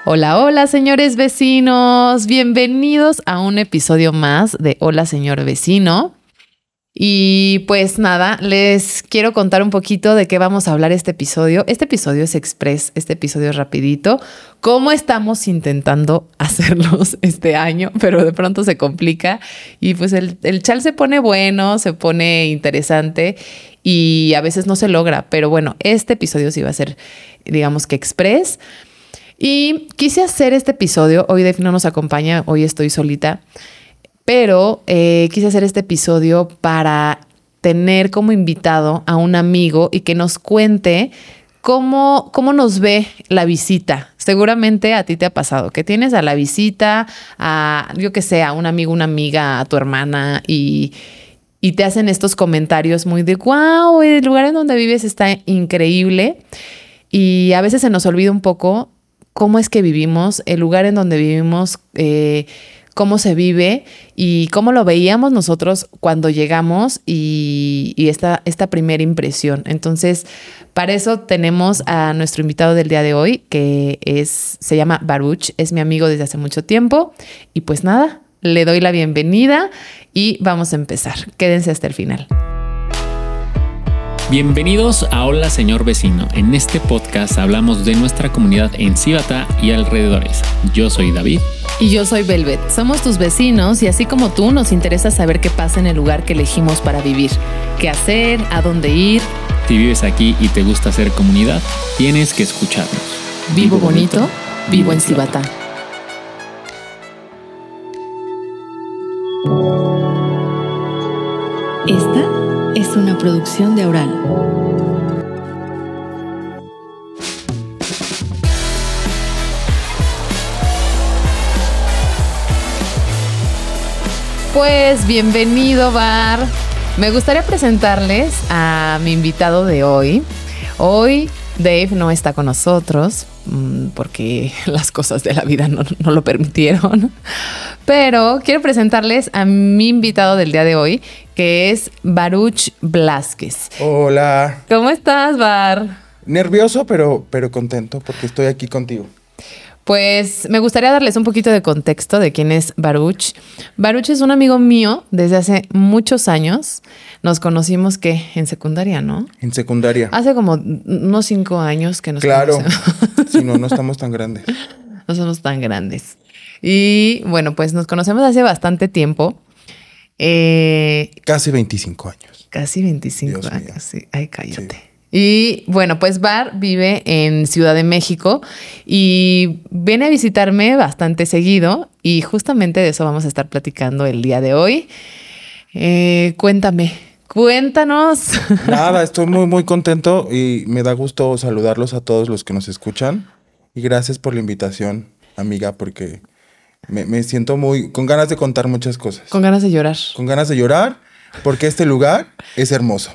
Hola, hola, señores vecinos. Bienvenidos a un episodio más de Hola, señor vecino. Y pues nada, les quiero contar un poquito de qué vamos a hablar este episodio. Este episodio es express, este episodio es rapidito. ¿Cómo estamos intentando hacerlos este año? Pero de pronto se complica y pues el chal se pone bueno, se pone interesante y a veces no se logra. Pero bueno, este episodio sí va a ser, digamos que express. Y quise hacer este episodio, hoy Dave no nos acompaña, hoy estoy solita, pero quise hacer este episodio para tener como invitado a un amigo y que nos cuente cómo nos ve la visita. Seguramente a ti te ha pasado que tienes a la visita, a yo que sé, a un amigo, una amiga, a tu hermana y te hacen estos comentarios muy de wow, el lugar en donde vives está increíble y a veces se nos olvida un poco cómo es que vivimos, el lugar en donde vivimos, cómo se vive y cómo lo veíamos nosotros cuando llegamos y esta primera impresión. Entonces, para eso tenemos a nuestro invitado del día de hoy, que se llama Baruch, es mi amigo desde hace mucho tiempo. Y pues nada, le doy la bienvenida y vamos a empezar. Quédense hasta el final. Bienvenidos a Hola Señor Vecino. En este podcast hablamos de nuestra comunidad en Cibatá y alrededores. Yo soy David. Y yo soy Velvet. Somos tus vecinos y así como tú nos interesa saber qué pasa en el lugar que elegimos para vivir. Qué hacer, a dónde ir. Si vives aquí y te gusta hacer comunidad, tienes que escucharnos. Vivo bonito, vivo en Cibatá. Esta es una producción de Aural. Pues bienvenido, Bar. Me gustaría presentarles a mi invitado de hoy. Hoy Dave no está con nosotros porque las cosas de la vida no lo permitieron. Pero quiero presentarles a mi invitado del día de hoy, que es Baruch Blázquez. Hola. ¿Cómo estás, Bar? Nervioso, pero contento porque estoy aquí contigo. Pues me gustaría darles un poquito de contexto de quién es Baruch. Baruch es un amigo mío desde hace muchos años. Nos conocimos que en secundaria, ¿no? En secundaria. Hace como unos 5 años que nos conocemos. Claro. Si no estamos tan grandes. No somos tan grandes. Y bueno, pues nos conocemos hace bastante tiempo. Casi 25 años. Casi 25 Dios años, mío. sí. Ay, cállate. Sí. Y bueno, pues Bar vive en Ciudad de México y viene a visitarme bastante seguido y justamente de eso vamos a estar platicando el día de hoy. Cuéntanos. Nada, estoy muy, muy contento y me da gusto saludarlos a todos los que nos escuchan. Y gracias por la invitación, amiga, porque me siento muy con ganas de contar muchas cosas. Con ganas de llorar. Con ganas de llorar, porque este lugar es hermoso.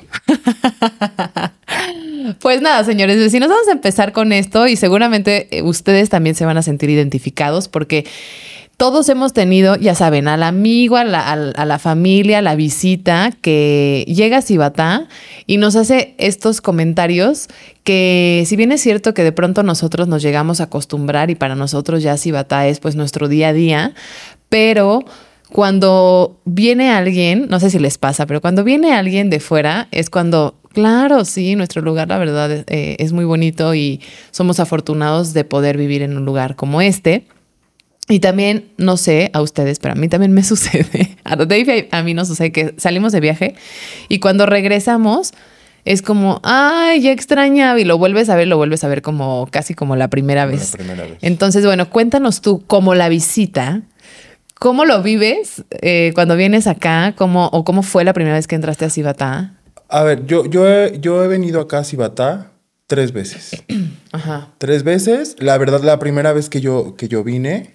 Pues nada, señores vecinos, vamos a empezar con esto y seguramente ustedes también se van a sentir identificados porque todos hemos tenido, ya saben, al amigo, a la familia, a la visita que llega a Cibatá y nos hace estos comentarios que si bien es cierto que de pronto nosotros nos llegamos a acostumbrar y para nosotros ya Cibatá es pues nuestro día a día, pero cuando viene alguien, no sé si les pasa, pero cuando viene alguien de fuera es cuando, claro, sí, nuestro lugar la verdad es muy bonito y somos afortunados de poder vivir en un lugar como este. Y también, no sé a ustedes, pero a mí también me sucede, a Dave y a mí nos sucede que salimos de viaje y cuando regresamos es como, ay, ya extrañaba y lo vuelves a ver como casi como la primera vez. La primera vez. Entonces, bueno, cuéntanos tú, como la visita, ¿cómo lo vives cuando vienes acá? ¿Cómo fue la primera vez que entraste a Cibatá? A ver, yo he venido acá a Cibatá 3 veces. Ajá. 3 veces. La verdad, la primera vez que yo vine,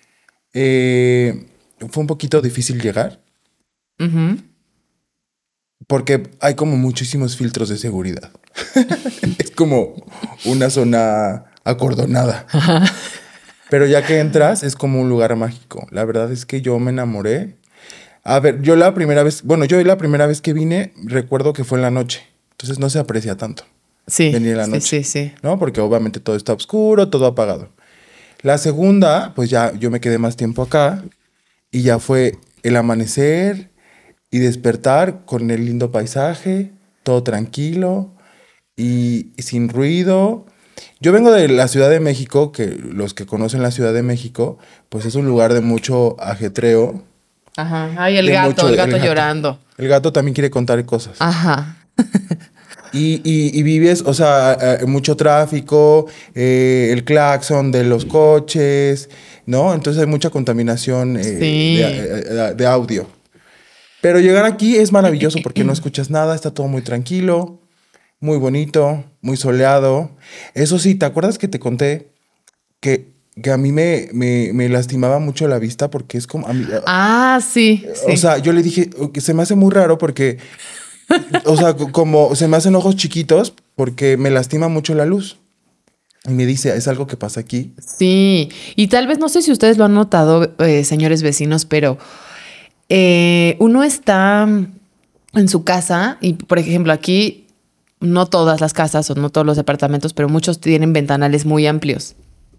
fue un poquito difícil llegar. Uh-huh. Porque hay como muchísimos filtros de seguridad. Es como una zona acordonada. Ajá. Pero ya que entras, es como un lugar mágico. La verdad es que yo me enamoré. A ver, yo la primera vez que vine, recuerdo que fue en la noche. Entonces no se aprecia tanto. Sí. Venir en la noche. Sí. ¿No? Porque obviamente todo está oscuro, todo apagado. La segunda, pues ya yo me quedé más tiempo acá y ya fue el amanecer y despertar con el lindo paisaje, todo tranquilo y sin ruido. Yo vengo de la Ciudad de México, que los que conocen la Ciudad de México, pues es un lugar de mucho ajetreo. Ajá. Ay, el De gato, mucho- el gato llorando. El gato también quiere contar cosas. Ajá. Y vives, o sea, mucho tráfico, el claxon de los coches, ¿no? Entonces hay mucha contaminación Sí. de audio. Pero llegar aquí es maravilloso porque no escuchas nada, está todo muy tranquilo, muy bonito, muy soleado. Eso sí, ¿te acuerdas que te conté que a mí me lastimaba mucho la vista porque es como... Ah, sí, sí. O sea, yo le dije que se me hace muy raro porque... O sea, como se me hacen ojos chiquitos porque me lastima mucho la luz. Y me dice, es algo que pasa aquí. Sí, y tal vez no sé si ustedes lo han notado, señores vecinos, pero uno está en su casa y, por ejemplo, aquí no todas las casas o no todos los departamentos, pero muchos tienen ventanales muy amplios.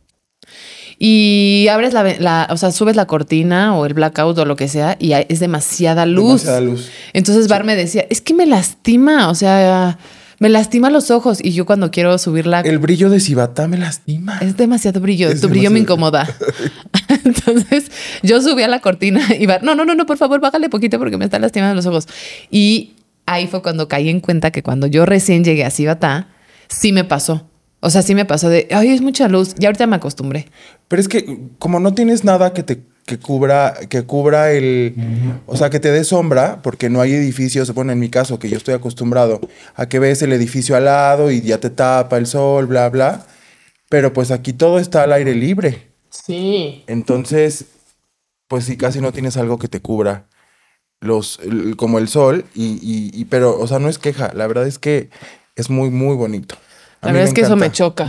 Y abres o sea, subes la cortina o el blackout o lo que sea y es demasiada luz. Demasiada luz. Entonces Bar me decía, es que me lastima, o sea, me lastima los ojos. Y yo cuando quiero subir El brillo de Cibatá me lastima. es demasiado brillo, Es tu brillo me demasiado. incomoda. Entonces yo subí a la cortina y Bar, no, por favor, bájale poquito porque me está lastimando los ojos. Y ahí fue cuando caí en cuenta que cuando yo recién llegué a Cibatá, sí me pasó. O sea, sí me pasó de, ay, es mucha luz. Y ahorita me acostumbré. Pero es que como no tienes nada que cubra el... O sea, que te dé sombra, porque no hay edificios, bueno, en mi caso, que yo estoy acostumbrado a que ves el edificio al lado y ya te tapa el sol, bla, bla. Pero pues aquí todo está al aire libre. Sí. Entonces, pues sí, casi no tienes algo que te cubra como el sol. Pero, o sea, no es queja. La verdad es que es muy, muy bonito. A La mí verdad es que eso me encanta. choca.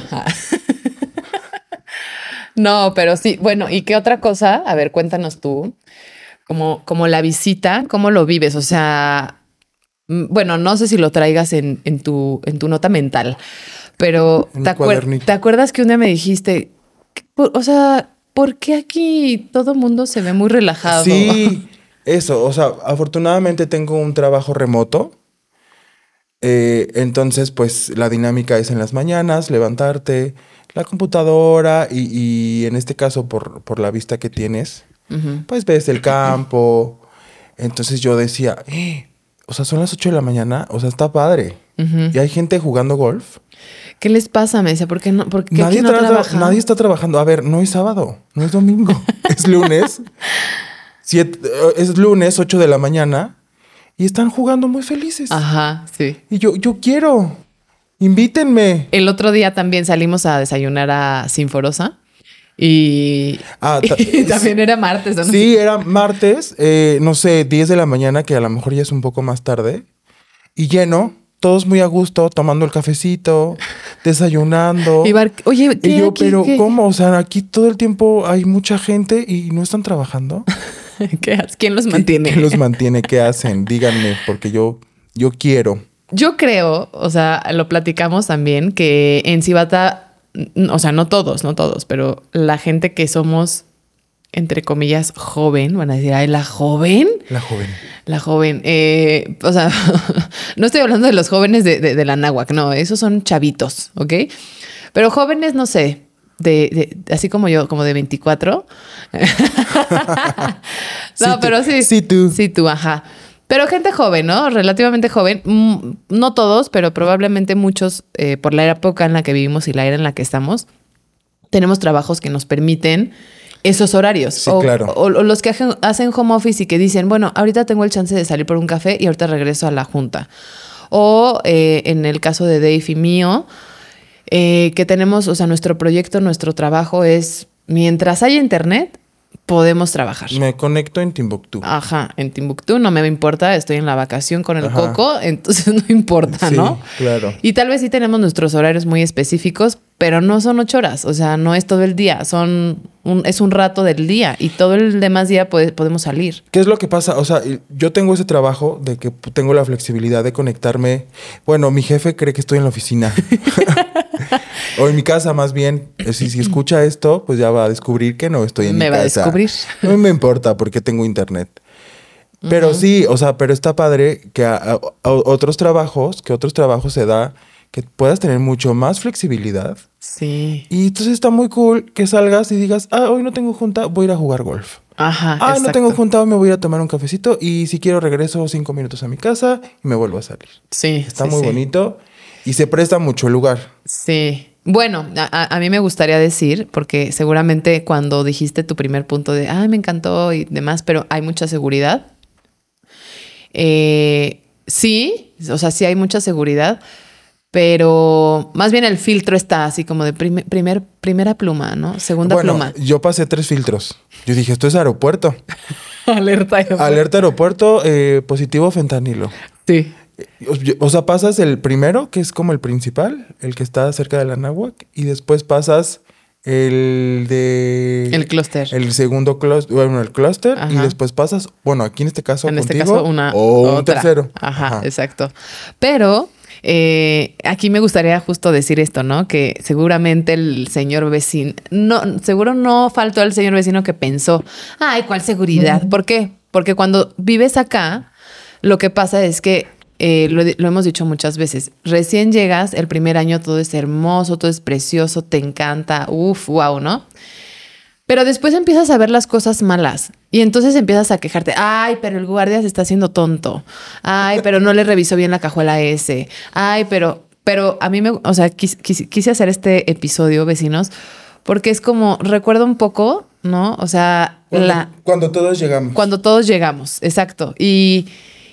No, pero sí. Bueno, ¿y qué otra cosa? A ver, cuéntanos tú. Como la visita, ¿cómo lo vives? O sea, bueno, no sé si lo traigas en tu nota mental, pero En mi cuadernito. ¿te acuerdas que un día me dijiste, o sea, ¿por qué aquí todo mundo se ve muy relajado? Sí, eso. O sea, afortunadamente tengo un trabajo remoto. Entonces, pues la dinámica es en las mañanas, levantarte, la computadora y en este caso por la vista que tienes, pues ves el campo. Entonces yo decía, o sea, son las 8 de la mañana, o sea, está padre. Y hay gente jugando golf. ¿Qué les pasa? Me decía, ¿por qué no, por qué Nadie, aquí no trabaja? nadie está trabajando. A ver, no es sábado, no es domingo, es lunes. Es lunes, 8 de la mañana. Y están jugando muy felices. Ajá, sí. Y yo quiero. Invítenme. El otro día también salimos a desayunar a Sinforosa y, y también era martes, ¿no? Sí, era martes, no sé, 10 de la mañana, que a lo mejor ya es un poco más tarde. Y lleno, todos muy a gusto, tomando el cafecito, desayunando. Y oye, ¿qué Y yo, aquí, pero qué? ¿cómo? O sea, aquí todo el tiempo hay mucha gente y no están trabajando. ¿Quién los mantiene? ¿Quién los mantiene? ¿Qué hacen? Díganme, porque yo quiero. Yo creo, o sea, lo platicamos también, que en Cibatá, o sea, no todos, pero la gente que somos, entre comillas, joven, van a decir, ay, ¿la joven? La joven. La joven. O sea, no estoy hablando de los jóvenes de la náhuac, no, esos son chavitos, ¿ok? Pero jóvenes, no sé, así como yo, como de 24. Sí, No, tú. pero sí. Sí, tú. Sí, tú, ajá. Pero gente joven, ¿no? Relativamente joven. No todos, pero probablemente muchos, por la época en la que vivimos y la era en la que estamos, tenemos trabajos que nos permiten esos horarios. Sí, claro. O los que hacen home office y que dicen, bueno, ahorita tengo el chance de salir por un café y ahorita regreso a la junta. O en el caso de Dave y mío, que tenemos, o sea, nuestro proyecto, nuestro trabajo es, mientras haya internet, podemos trabajar. Me conecto en Timbuktu. Ajá, en Timbuktu no me importa, estoy en la vacación con el Ajá. coco, entonces no importa, Sí, ¿no? claro. Y tal vez sí tenemos nuestros horarios muy específicos, pero no son 8 horas, o sea, no es todo el día, son es un rato del día y todo el demás día podemos salir. ¿Qué es lo que pasa? O sea, yo tengo ese trabajo de que tengo la flexibilidad de conectarme. Bueno, mi jefe cree que estoy en la oficina. O en mi casa, más bien. Si escucha esto, pues ya va a descubrir que no estoy en mi casa. Me va a descubrir. No me importa porque tengo internet. Pero sí, o sea, pero está padre que a otros trabajos se da que puedas tener mucho más flexibilidad. Sí. Y entonces está muy cool que salgas y digas, hoy no tengo junta, voy a ir a jugar golf. Ajá, no tengo junta, me voy a ir a tomar un cafecito y si quiero regreso 5 minutos a mi casa y me vuelvo a salir. Sí. Está muy bonito y se presta mucho el lugar. Sí. Bueno, a mí me gustaría decir, porque seguramente cuando dijiste tu primer punto de, me encantó y demás, pero hay mucha seguridad. Sí, o sea, sí hay mucha seguridad, pero más bien el filtro está así como de primera pluma, ¿no? Segunda pluma. Yo pasé 3 filtros. Yo dije, esto es aeropuerto. Alerta aeropuerto. Alerta aeropuerto, positivo fentanilo. Sí. O sea, pasas el primero, que es como el principal, el que está cerca de la Náhuac, y después pasas el clúster. El segundo clúster, bueno, el clúster, y después pasas, bueno, aquí en este caso en contigo, este caso un tercero. Ajá, exacto. Pero aquí me gustaría justo decir esto, ¿no? Que seguramente el señor vecino, seguro no faltó el señor vecino que pensó, ¿cuál seguridad? ¿Por qué? Porque cuando vives acá, lo que pasa es que lo hemos dicho muchas veces. Recién llegas, el primer año todo es hermoso, todo es precioso, te encanta, wow, ¿no? Pero después empiezas a ver las cosas malas y entonces empiezas a quejarte. Pero el guardia se está haciendo tonto. Pero no le revisó bien la cajuela ese. Pero a mí quise hacer este episodio, vecinos, porque es como, recuerdo un poco, ¿no? O sea, cuando todos llegamos. Cuando todos llegamos, exacto. Y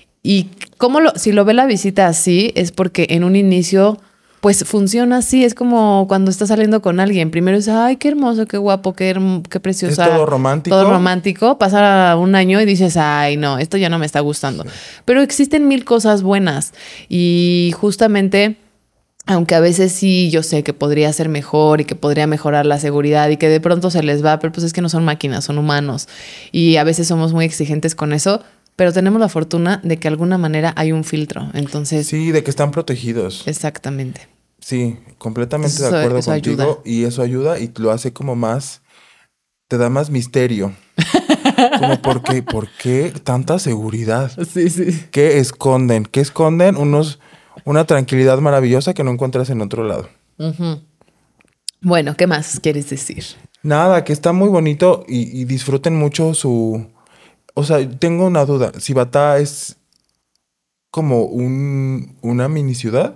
si lo ve la visita así, es porque en un inicio, pues funciona así. Es como cuando estás saliendo con alguien. Primero es, qué hermoso, qué guapo, qué preciosa. Es todo romántico. Todo romántico. Pasa un año y dices, no, esto ya no me está gustando. Sí. Pero existen 1000 cosas buenas. Y justamente, aunque a veces sí yo sé que podría ser mejor y que podría mejorar la seguridad y que de pronto se les va, pero pues es que no son máquinas, son humanos. Y a veces somos muy exigentes con eso. Pero tenemos la fortuna de que de alguna manera hay un filtro. Entonces, sí, de que están protegidos. Exactamente. Sí, completamente de acuerdo contigo. Ayuda. Y eso ayuda y lo hace como más, te da más misterio. Como ¿por qué tanta seguridad? Sí, sí. ¿Qué esconden? ¿Qué esconden? Una tranquilidad maravillosa que no encuentras en otro lado. Uh-huh. Bueno, ¿qué más quieres decir? Nada, que está muy bonito y disfruten mucho su... O sea, tengo una duda. ¿Cibatá es como una mini ciudad?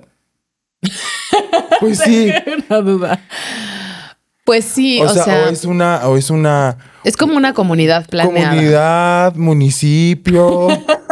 Pues sí. Una duda. Pues sí, o sea, o es una... Es como una comunidad planeada. Comunidad, municipio,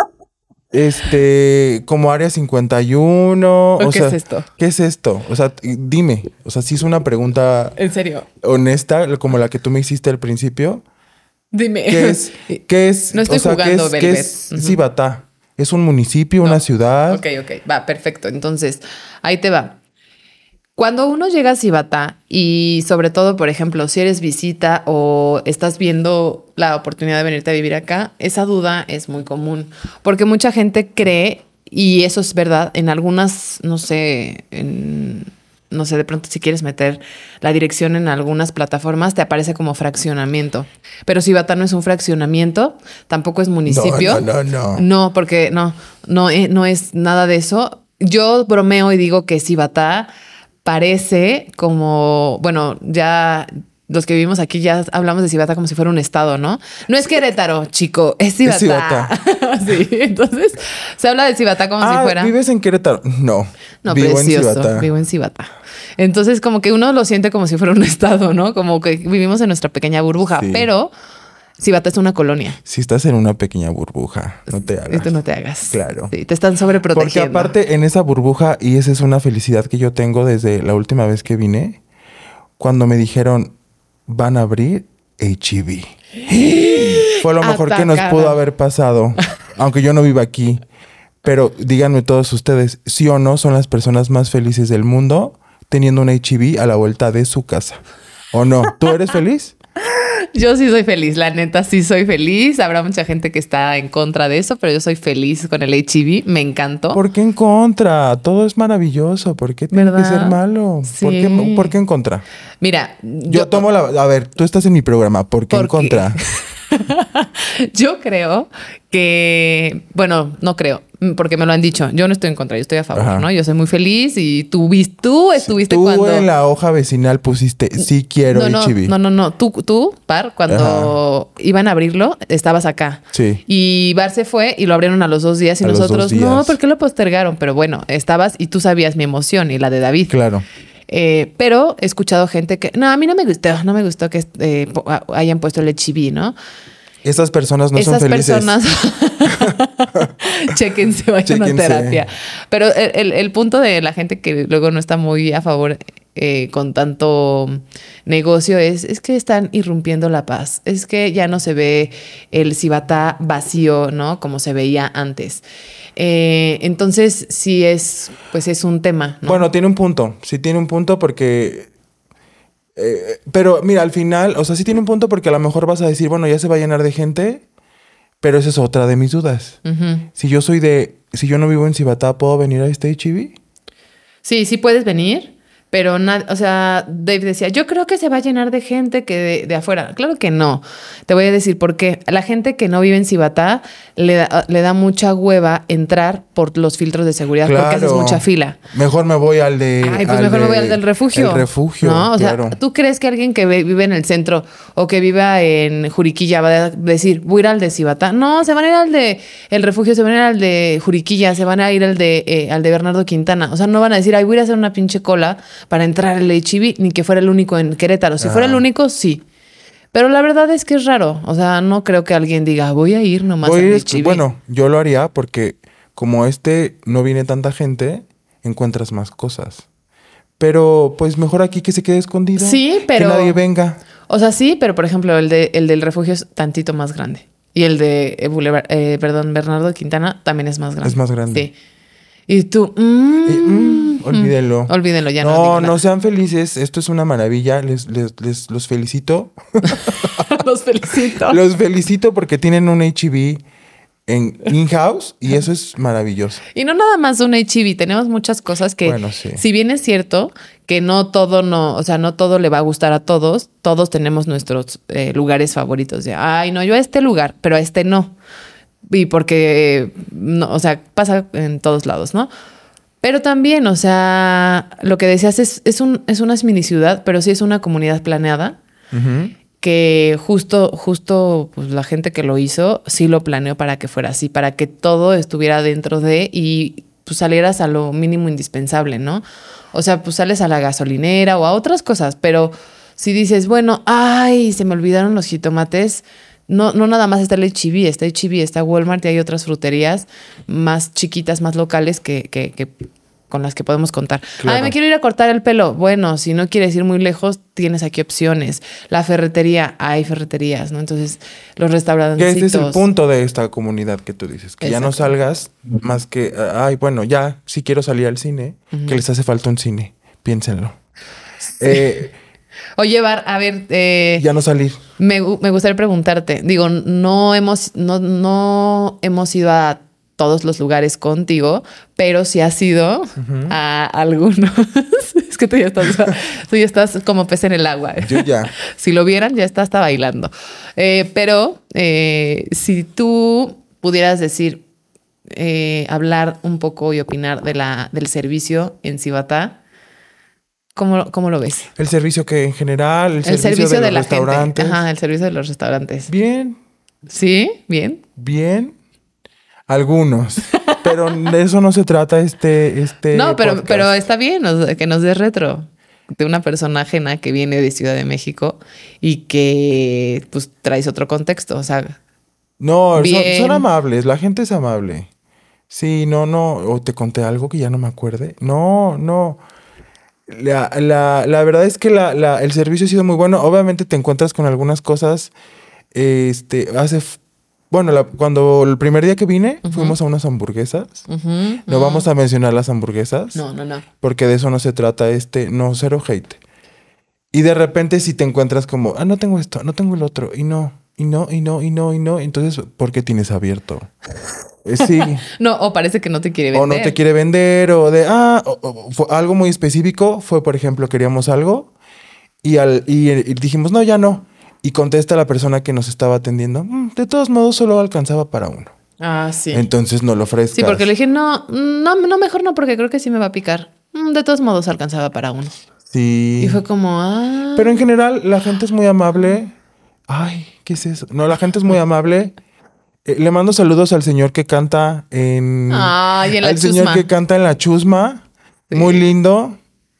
como Área 51. ¿Qué es esto? ¿Qué es esto? O sea, dime. O sea, si es una pregunta... ¿En serio? Honesta, como la que tú me hiciste al principio. Dime. ¿Qué es? No estoy jugando, Velvet. ¿Qué es Cibatá? ¿Es un municipio, una ciudad? Ok. Va, perfecto. Entonces, ahí te va. Cuando uno llega a Cibatá y sobre todo, por ejemplo, si eres visita o estás viendo la oportunidad de venirte a vivir acá, esa duda es muy común. Porque mucha gente cree, y eso es verdad, en algunas, no sé, de pronto si quieres meter la dirección en algunas plataformas, te aparece como fraccionamiento. Pero Cibatá no es un fraccionamiento, tampoco es municipio. No. No, porque no es nada de eso. Yo bromeo y digo que Cibatá parece como, bueno, ya los que vivimos aquí ya hablamos de Cibatá como si fuera un estado, ¿no? No es Querétaro, chico, es Cibatá. Sí, entonces se habla de Cibatá como si fuera... ¿Vives en Querétaro? No, vivo precioso, en Cibatá. Vivo en Cibatá. Entonces como que uno lo siente como si fuera un estado, ¿no? Como que vivimos en nuestra pequeña burbuja, sí. Pero Cibatá es una colonia. Si estás en una pequeña burbuja, no te hagas. Esto no te hagas. Claro. Sí, te están sobreprotegiendo. Porque aparte en esa burbuja, y esa es una felicidad que yo tengo desde la última vez que vine, cuando me dijeron, van a abrir H-E-B. Fue lo mejor que nos pudo haber pasado, aunque yo no vivo aquí. Pero díganme todos ustedes, ¿sí o no son las personas más felices del mundo teniendo un H-E-B a la vuelta de su casa? ¿O no? ¿Tú eres feliz? Yo sí soy feliz, la neta sí soy feliz. Habrá mucha gente que está en contra de eso, pero yo soy feliz con el HIV. Me encantó. ¿Por qué en contra? Todo es maravilloso. ¿Por qué tiene que ¿Verdad? ser malo? Sí. ¿Por qué en contra? Mira, Yo tomo la... A ver, tú estás en mi programa. ¿Por qué en ¿Por qué? contra? Yo creo que, bueno, no creo, porque me lo han dicho. Yo no estoy en contra, yo estoy a favor, Ajá. ¿no? Yo soy muy feliz y tú estuviste Tú cuando... en la hoja vecinal pusiste sí quiero HIV. No. Tú, Par, cuando iban a abrirlo, estabas acá. Sí. Y Bar se fue y lo abrieron a los 2 días y A los nosotros, 2 días. no, ¿por qué lo postergaron? Pero bueno, estabas y tú sabías mi emoción y la de David. Claro. Pero he escuchado gente que, no, a mí no me gustó que hayan puesto el HIV, ¿no? Esas personas no son Esas felices. personas, chéquense, vayan a Chéquense. terapia. Pero el punto de la gente que luego no está muy a favor con tanto negocio es que están irrumpiendo la paz. Es que ya no se ve el cibatá vacío, ¿no? Como se veía antes. Entonces, sí es un tema, ¿no? Bueno, tiene un punto. Sí tiene un punto porque... pero mira, al final, o sea, sí tiene un punto porque a lo mejor vas a decir, bueno, ya se va a llenar de gente, pero esa es otra de mis dudas. Ujú. Si yo no vivo en Cibatá, ¿puedo venir a este HIV? Sí puedes venir, pero o sea, Dave decía, yo creo que se va a llenar de gente que de afuera. Claro que no. Te voy a decir por qué. La gente que no vive en Cibatá le da mucha hueva entrar por los filtros de seguridad porque haces mucha fila. Mejor me voy al de... Ay, pues mejor me voy al del refugio. El refugio, ¿no? O claro. sea, ¿tú crees que alguien que vive en el centro o que viva en Juriquilla va a decir, voy a ir al de Cibatá? No, se van a ir al de el refugio, se van a ir al de Juriquilla, se van a ir al de Bernardo Quintana. O sea, no van a decir, ay, voy a ir a hacer una pinche cola para entrar al HIV, ni que fuera el único en Querétaro. Si fuera el único, sí. Pero la verdad es que es raro. O sea, no creo que alguien diga, voy a ir nomás al HIV. Bueno, yo lo haría porque como no viene tanta gente, encuentras más cosas. Pero pues mejor aquí que se quede escondido. Sí, pero... Que nadie venga. O sea, sí, pero por ejemplo, el del refugio es tantito más grande. Y el de Bernardo Quintana también es más grande. Es más grande. Sí. Y tú, olvídenlo. Olvídenlo, ya no digo No, nada. no sean felices. Esto es una maravilla. Los felicito. Los felicito. Los felicito porque tienen un HIV en in-house y eso es maravilloso. Y no nada más un HIV, tenemos muchas cosas que, Bueno, sí. si bien es cierto que no todo le va a gustar a todos tenemos nuestros lugares favoritos. De, ay, no, yo a este lugar, pero a este no. Y porque, no, o sea, pasa en todos lados, ¿no? Pero también, o sea, lo que decías es una mini ciudad, pero sí es una comunidad planeada. Ujú. Que justo pues la gente que lo hizo sí lo planeó para que fuera así, para que todo estuviera dentro de y pues salieras a lo mínimo indispensable, ¿no? O sea, pues sales a la gasolinera o a otras cosas, pero si dices, bueno, ay, se me olvidaron los jitomates, no nada más está el HIV, está Walmart y hay otras fruterías más chiquitas, más locales que con las que podemos contar. Claro. Ay, me quiero ir a cortar el pelo. Bueno, si no quieres ir muy lejos, tienes aquí opciones. La ferretería, hay ferreterías, ¿no? Entonces, los Que restaurancitos. este es el punto de esta comunidad que tú dices. Que ya no Exacto. salgas más que... Ay, bueno, ya si quiero salir al cine, que les hace falta un cine. Piénsenlo. Oye, Bar, a ver, Ya no salir. me gustaría preguntarte. Digo, no hemos ido a todos los lugares contigo, pero sí has ido a algunos. Es que tú ya estás como pez en el agua. Yo ya. Si lo vieran, ya está hasta bailando. Pero si tú pudieras decir, hablar un poco y opinar del servicio en Cibatá, ¿cómo lo ves? El servicio que en general, el El servicio de de los la restaurantes. gente. Ajá, el servicio de los restaurantes. Bien, ¿Sí? ¿Bien? bien. Algunos. Pero de eso no se trata este No, pero podcast. está bien, o sea, que nos dé retro de una persona ajena que viene de Ciudad de México y que pues traes otro contexto. O sea, No, bien. son amables. La gente es amable. Sí, no. O te conté algo que ya no me acuerde. No. La verdad es que el servicio ha sido muy bueno. Obviamente te encuentras con algunas cosas. Cuando el primer día que vine, fuimos a unas hamburguesas. No vamos a mencionar las hamburguesas. no. Porque de eso no se trata no, cero hate. Y de repente si te encuentras como, no tengo esto, no tengo el otro, y no. Entonces, ¿por qué tienes abierto? Sí. No, o parece que no te quiere vender. O no te quiere vender, o de, fue algo muy específico. Fue, por ejemplo, queríamos algo y dijimos, no, ya no. Y contesta la persona que nos estaba atendiendo, de todos modos solo alcanzaba para uno. Ah, sí. Entonces no lo ofrezcas. Sí, porque le dije, no, mejor no, porque creo que sí me va a picar. De todos modos alcanzaba para uno. Sí. Y fue como, Pero en general la gente es muy amable. Ay, ¿qué es eso? No, la gente es muy amable. Le mando saludos al señor que canta en... Ay, en la al chusma. señor que canta en la chusma. Sí. Muy lindo.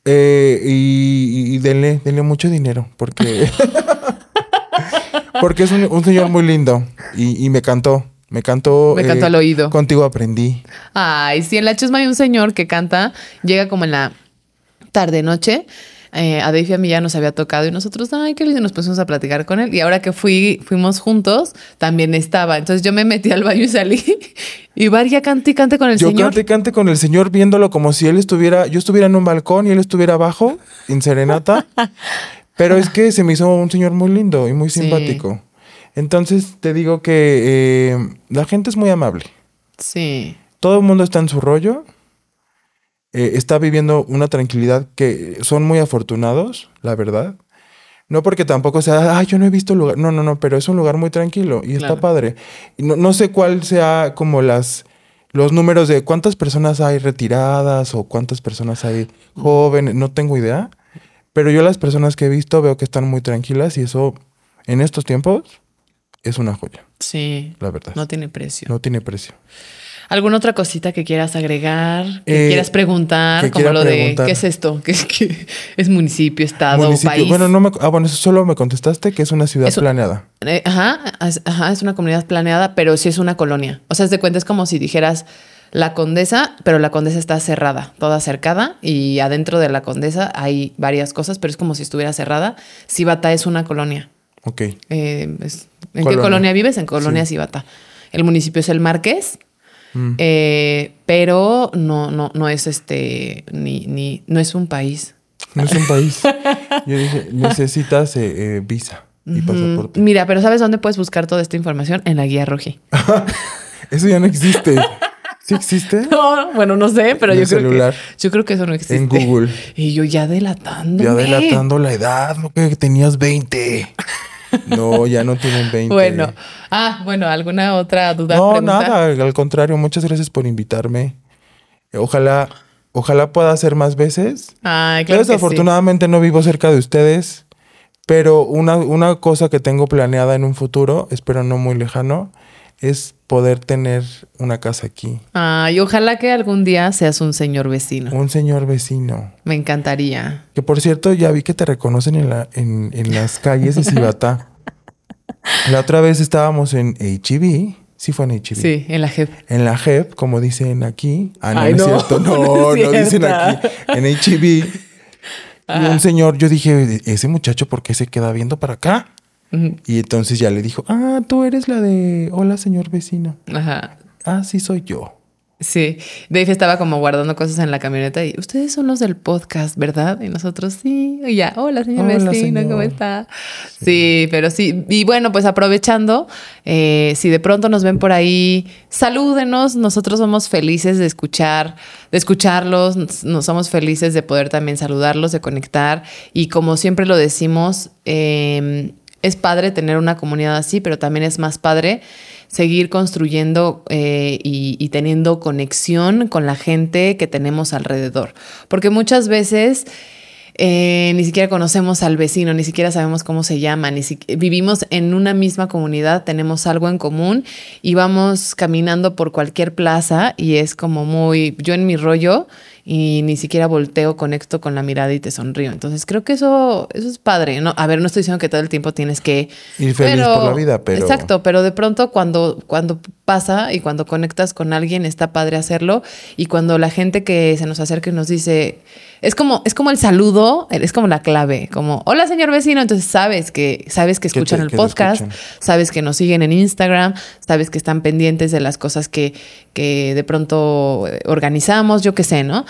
Y denle mucho dinero. Porque... porque es un señor muy lindo. Y me cantó. Me cantó al oído. Contigo aprendí. Ay, sí, en la chusma hay un señor que canta. Llega como en la tarde-noche. A Dave y a mí ya nos había tocado y nosotros, ay, qué lindo, nos pusimos a platicar con él. Y ahora que fuimos juntos, también estaba. Entonces yo me metí al baño y salí. Y Bar ya cante y cante con el señor. Yo cante con el señor viéndolo como si yo estuviera en un balcón y él estuviera abajo, en serenata. Pero es que se me hizo un señor muy lindo y muy simpático. Entonces te digo que la gente es muy amable. Sí. Todo el mundo está en su rollo. Está viviendo una tranquilidad que son muy afortunados, la verdad. No porque tampoco sea, yo no he visto lugar. No, pero es un lugar muy tranquilo y está padre. Y no sé cuál sea como los números de cuántas personas hay retiradas o cuántas personas hay jóvenes, no tengo idea. Pero yo las personas que he visto veo que están muy tranquilas y eso en estos tiempos es una joya. Sí. La verdad. No tiene precio. No tiene precio. ¿Alguna otra cosita que quieras agregar? Que quieras preguntar, como lo de ¿qué es esto? ¿Qué es municipio, estado, país? Bueno, eso solo me contestaste que es una ciudad planeada. Es una comunidad planeada, pero sí es una colonia. O sea, haz de cuenta, es como si dijeras La Condesa, pero La Condesa está cerrada, toda cercada, y adentro de La Condesa hay varias cosas, pero es como si estuviera cerrada. Cibatá es una colonia. Ok. ¿En qué colonia vives? En Colonia Cibatá. El municipio es el Marqués. Pero no es no es un país. No es un país. Yo dije, necesitas visa y pasaporte. Mira, pero ¿sabes dónde puedes buscar toda esta información? En la guía Roji. Eso ya no existe. ¿Sí existe? No, bueno, no sé, pero yo creo que eso no existe. En Google. Y yo ya delatando la edad, no que tenías 20. No, ya no tienen 20. Bueno, ¿alguna otra duda? No, pregunta? nada, al contrario, muchas gracias por invitarme. Ojalá pueda hacer más veces. Ay, claro. Desafortunadamente no vivo cerca de ustedes, pero una cosa que tengo planeada en un futuro, espero no muy lejano, es poder tener una casa aquí. Ay, ojalá que algún día seas un señor vecino. Un señor vecino. Me encantaría. Que por cierto, ya vi que te reconocen en las calles de Cibatá. La otra vez estábamos en H-E-B. Sí fue en H-E-B. Sí, en la JEP. En la JEP, como dicen aquí. Ay, no es cierto. No dicen aquí. En H-E-B. Y un señor, yo dije, ese muchacho, ¿por qué se queda viendo para acá? Uh-huh. Y entonces ya le dijo, tú eres la de hola, señor vecino. Ajá. Sí soy yo. Sí, Dave estaba como guardando cosas en la camioneta y ustedes son los del podcast, ¿verdad? Y nosotros sí, y ya, hola señor vecino, ¿cómo está? Sí, pero sí, y bueno, pues aprovechando, si de pronto nos ven por ahí, salúdenos, nosotros somos felices de escucharlos, nos somos felices de poder también saludarlos, de conectar y como siempre lo decimos, es padre tener una comunidad así, pero también es más padre seguir construyendo y teniendo conexión con la gente que tenemos alrededor. Porque muchas veces ni siquiera conocemos al vecino, ni siquiera sabemos cómo se llama, vivimos en una misma comunidad, tenemos algo en común y vamos caminando por cualquier plaza y es como yo en mi rollo y ni siquiera conecto con la mirada y te sonrío. Entonces creo que eso es padre, ¿no? A ver, no estoy diciendo que todo el tiempo tienes que ir feliz por la vida, pero... Exacto, pero de pronto cuando pasa y cuando conectas con alguien está padre hacerlo y cuando la gente que se nos acerca y nos dice... Es como el saludo, es como la clave, como hola señor vecino, entonces sabes que escuchan el podcast, sabes que nos siguen en Instagram, sabes que están pendientes de las cosas que de pronto organizamos, yo qué sé, ¿no?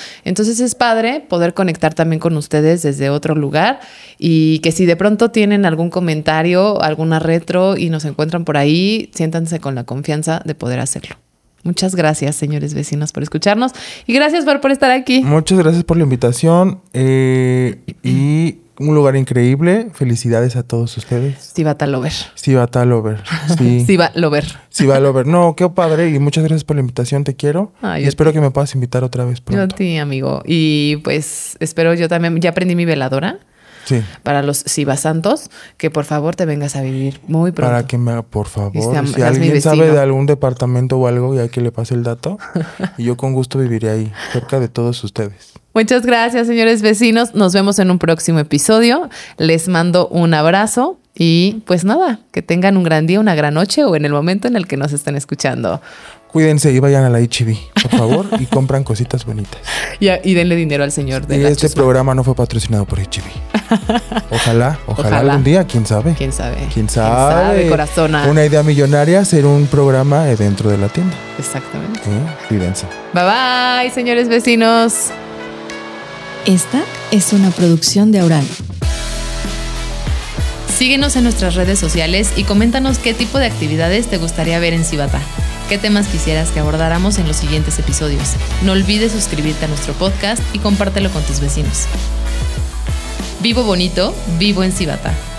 Entonces es padre poder conectar también con ustedes desde otro lugar y que si de pronto tienen algún comentario, alguna retro y nos encuentran por ahí, siéntanse con la confianza de poder hacerlo. Muchas gracias, señores vecinos, por escucharnos y gracias por estar aquí. Muchas gracias por la invitación y un lugar increíble. Felicidades a todos ustedes. Civata Lover. Civata Lover. Sí. Civa Lover. Civa Lover. No, qué padre y muchas gracias por la invitación. Te quiero. Y espero que me puedas invitar otra vez pronto. Yo a ti, amigo. Y pues espero yo también. Ya aprendí mi veladora. Sí. Para los Cibasantos, que por favor te vengas a vivir muy pronto. Para que me, por favor, si mi alguien vecino. sabe de algún departamento o algo y hay que le pase el dato, y yo con gusto viviré ahí, cerca de todos ustedes. Muchas gracias, señores vecinos. Nos vemos en un próximo episodio. Les mando un abrazo y pues nada, que tengan un gran día, una gran noche o en el momento en el que nos estén escuchando. Cuídense y vayan a la H-E-B, por favor, y compran cositas bonitas. Y denle dinero al señor de y la este chusma. programa no fue patrocinado por H-E-B. Ojalá algún día, quién sabe. ¿Quién sabe? ¿Quién sabe? Corazona. Una idea millonaria, ser un programa dentro de la tienda. Exactamente. Cuídense. Bye bye, señores vecinos. Esta es una producción de Aural. Síguenos en nuestras redes sociales y coméntanos qué tipo de actividades te gustaría ver en Civata. ¿Qué temas quisieras que abordáramos en los siguientes episodios? No olvides suscribirte a nuestro podcast y compártelo con tus vecinos. Vivo bonito, vivo en Civata.